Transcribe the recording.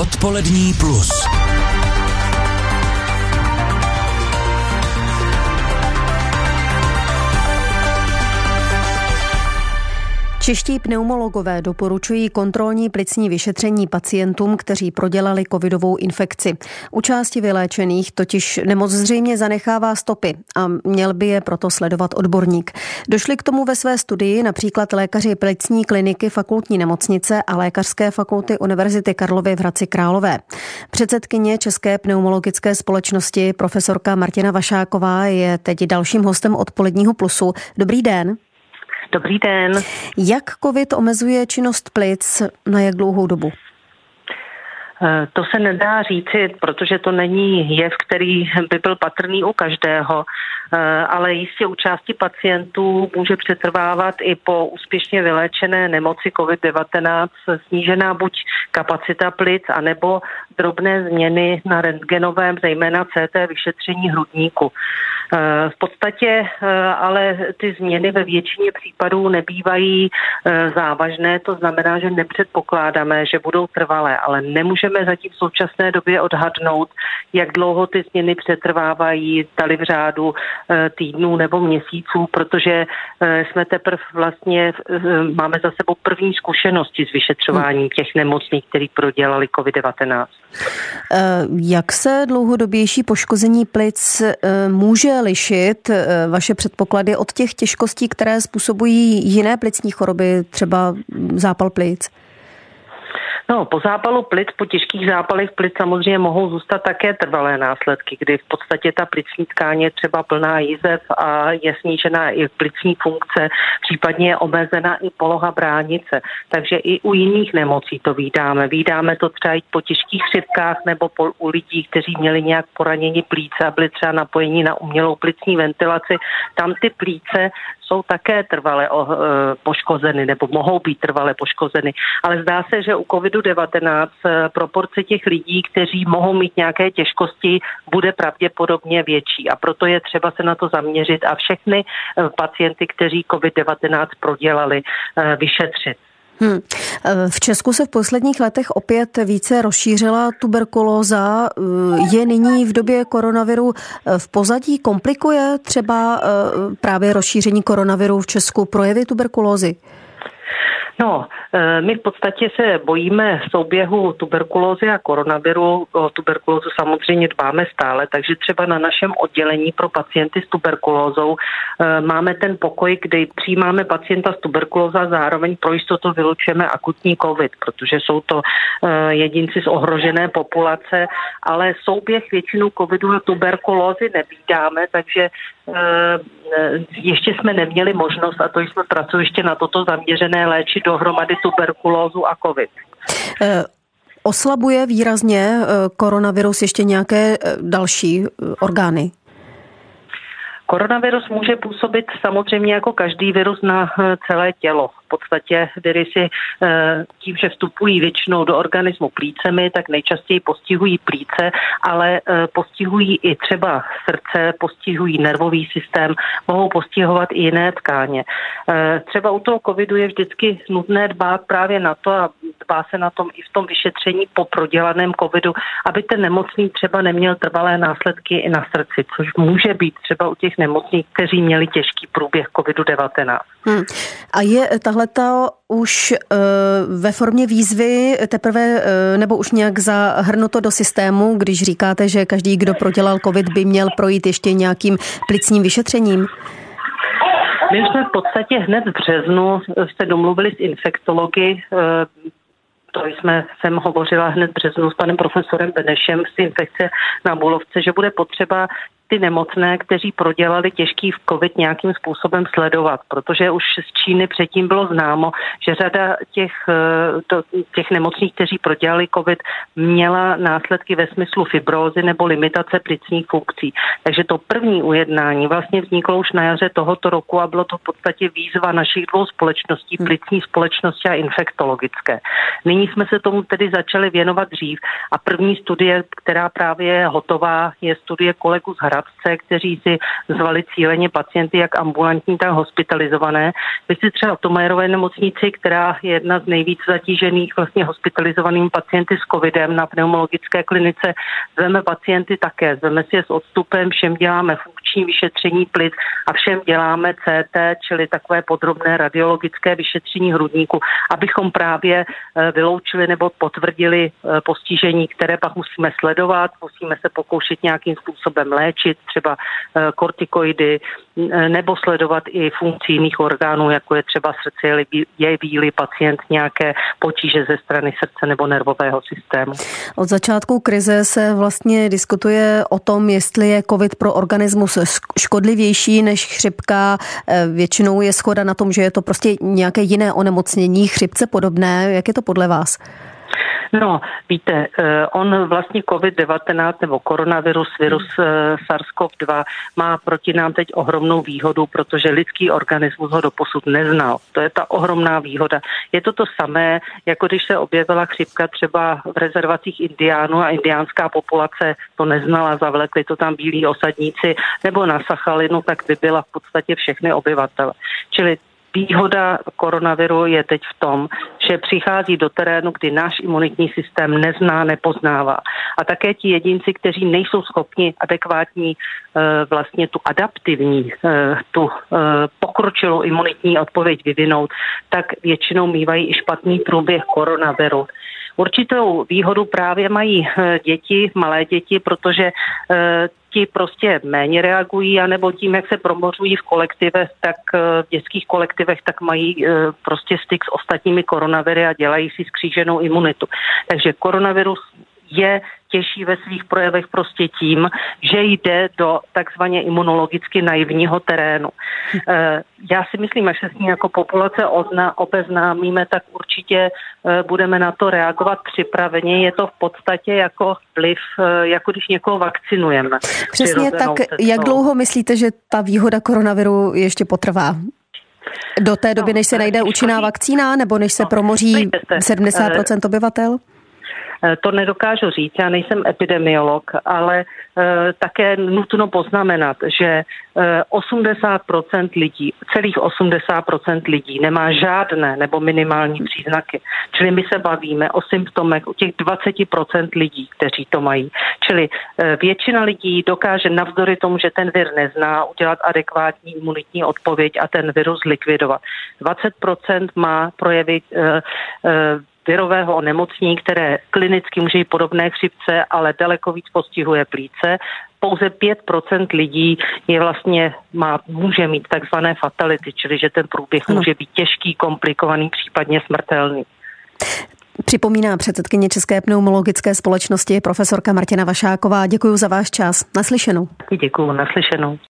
Odpolední plus. Čeští pneumologové doporučují kontrolní plicní vyšetření pacientům, kteří prodělali covidovou infekci. U části vyléčených totiž nemoc zřejmě zanechává stopy a měl by je proto sledovat odborník. Došli k tomu ve své studii například lékaři plicní kliniky Fakultní nemocnice a Lékařské fakulty Univerzity Karlovy v Hradci Králové. Předsedkyně České pneumologické společnosti profesorka Martina Vašáková je teď dalším hostem Odpoledního plusu. Dobrý den. Dobrý den. Jak covid omezuje činnost plic, na jak dlouhou dobu? To se nedá říci, protože to není jev, který by byl patrný u každého, ale jistě u části pacientů může přetrvávat i po úspěšně vyléčené nemoci COVID-19 snížená buď kapacita plic, anebo drobné změny na rentgenovém, zejména CT vyšetření hrudníku. V podstatě ale ty změny ve většině případů nebývají závažné, to znamená, že nepředpokládáme, že budou trvalé, ale nemůžeme zatím v současné době odhadnout, jak dlouho ty změny přetrvávají, zdali v řádu týdnů nebo měsíců, protože jsme teprve vlastně máme za sebou první zkušenosti s vyšetřováním těch nemocných, kteří prodělali COVID-19. Jak se dlouhodobější poškození plic může lišit, vaše předpoklady, od těch těžkostí, které způsobují jiné plicní choroby, třeba zápal plic? No, po zápalu plic, po těžkých zápalech plic samozřejmě mohou zůstat také trvalé následky, kdy v podstatě ta plicní tkáň je třeba plná jízev a je snížená i plicní funkce, případně je omezena i poloha bránice. Takže i u jiných nemocí to vídáme. Vídáme to třeba i po těžkých chřipkách nebo u lidí, kteří měli nějak poranění plíce a byli třeba napojení na umělou plicní ventilaci. Tam ty plíce jsou také trvale poškozeny nebo mohou být trvale poškozeny. Ale zdá se, že u COVID-19 proporce těch lidí, kteří mohou mít nějaké těžkosti, bude pravděpodobně větší. A proto je třeba se na to zaměřit a všechny pacienty, kteří COVID-19 prodělali, vyšetřit. V Česku se v posledních letech opět více rozšířila tuberkulóza. Je nyní v době koronaviru v pozadí? Komplikuje třeba právě rozšíření koronaviru v Česku projevy tuberkulózy? No, my v podstatě se bojíme souběhu tuberkulózy a koronaviru. O tuberkulózu samozřejmě dbáme stále, takže třeba na našem oddělení pro pacienty s tuberkulózou máme ten pokoj, kdy přijímáme pacienta s tuberkulózou a zároveň pro jistotu vylučujeme akutní covid, protože jsou to jedinci z ohrožené populace, ale souběh většinu covidu a tuberkulózy nevídáme, takže ještě jsme neměli možnost, a to jsme pracoviště na toto zaměřené, léčit dohromady tuberkulózu a covid. Oslabuje výrazně koronavirus ještě nějaké další orgány? Koronavirus může působit samozřejmě jako každý virus na celé tělo. V podstatě viry tím, že vstupují většinou do organismu plícemi, tak nejčastěji postihují plíce, ale postihují i třeba srdce, postihují nervový systém, mohou postihovat i jiné tkáně. Třeba u toho covidu je vždycky nutné dbát právě na to, a dbá se na tom i v tom vyšetření po prodělaném covidu, aby ten nemocný třeba neměl trvalé následky i na srdci, což může být třeba u těch nemocných, kteří měli těžký průběh COVID-19. A je tahleta už ve formě výzvy teprve nebo už nějak zahrnuto do systému, když říkáte, že každý, kdo prodělal covid, by měl projít ještě nějakým plicním vyšetřením? My jsme v podstatě hned v březnu se domluvili s infektology. To jsem hovořila hned v březnu s panem profesorem Benešem z infekce na Bulovce, že bude potřeba ty nemocné, kteří prodělali těžký covid, nějakým způsobem sledovat, protože už z Číny předtím bylo známo, že řada těch nemocných, kteří prodělali covid, měla následky ve smyslu fibrózy nebo limitace plicních funkcí. Takže to první ujednání vlastně vzniklo už na jaře tohoto roku a bylo to v podstatě výzva našich dvou společností, plicní společnosti a infektologické. Nyní jsme se tomu tedy začali věnovat dřív a první studie, která právě je hotová, je studie kolegů z Hradce, poradce, kteří si zvali cíleně pacienty, jak ambulantní, tak hospitalizované. Vy si třeba v Thomayerové nemocnici, která je jedna z nejvíc zatížených vlastně hospitalizovanými pacienty s covidem na pneumologické klinice, zveme pacienty také. Zveme si je s odstupem, všem děláme funkční vyšetření plic a všem děláme CT, čili takové podrobné radiologické vyšetření hrudníku, abychom právě vyloučili nebo potvrdili postižení, které pak musíme sledovat, musíme se pokoušet nějakým způsobem léčit, třeba kortikoidy, nebo sledovat i funkci jiných orgánů, jako je třeba srdce, jeví-li pacient nějaké potíže ze strany srdce nebo nervového systému. Od začátku krize se vlastně diskutuje o tom, jestli je COVID pro organismus škodlivější než chřipka. Většinou je shoda na tom, že je to prostě nějaké jiné onemocnění, chřipce podobné. Jak je to podle vás? No, víte, on vlastně COVID-19 nebo koronavirus, virus SARS-CoV-2 má proti nám teď ohromnou výhodu, protože lidský organismus ho doposud neznal. To je ta ohromná výhoda. Je to samé, jako když se objevila chřipka třeba v rezervacích indiánů a indiánská populace to neznala, zavlekli to tam bílí osadníci, nebo na Sachalinu, tak by byla v podstatě všechny obyvatele. Čili výhoda koronaviru je teď v tom, že přichází do terénu, kdy náš imunitní systém nezná, nepoznává. A také ti jedinci, kteří nejsou schopni adekvátní vlastně tu adaptivní, tu pokročilou imunitní odpověď vyvinout, tak většinou mívají i špatný průběh koronaviru. Určitou výhodu právě mají děti, malé děti, protože ti prostě méně reagují, anebo tím, jak se promořují v kolektivech, tak v dětských kolektivech, tak mají prostě styk s ostatními koronaviry a dělají si skříženou imunitu. Takže koronavirus je těžší ve svých projevech prostě tím, že jde do takzvaně imunologicky naivního terénu. Já si myslím, až se s ní jako populace obeznámíme, tak určitě budeme na to reagovat připraveně. Je to v podstatě jako vliv, jako když někoho vakcinujeme. Přesně tak. Jak dlouho myslíte, že ta výhoda koronaviru ještě potrvá? Do té doby, než se najde účinná vakcína, nebo než se promoří 70% obyvatel? To nedokážu říct, já nejsem epidemiolog, ale také nutno poznamenat, že 80% lidí, celých 80% lidí nemá žádné nebo minimální příznaky. Čili my se bavíme o symptomech u těch 20% lidí, kteří to mají. Čili většina lidí dokáže navzdory tomu, že ten vir nezná, udělat adekvátní imunitní odpověď a ten virus likvidovat. 20% má projevy virového onemocnění, které klinicky může být podobné chřipce, ale daleko víc postihuje plíce. Pouze 5% lidí je vlastně může mít takzvané fatality, čili že ten průběh může být těžký, komplikovaný, případně smrtelný. Připomíná předsedkyně České pneumologické společnosti profesorka Martina Vašáková. Děkuji za váš čas. Naslyšenou. Děkuji, naslyšenou.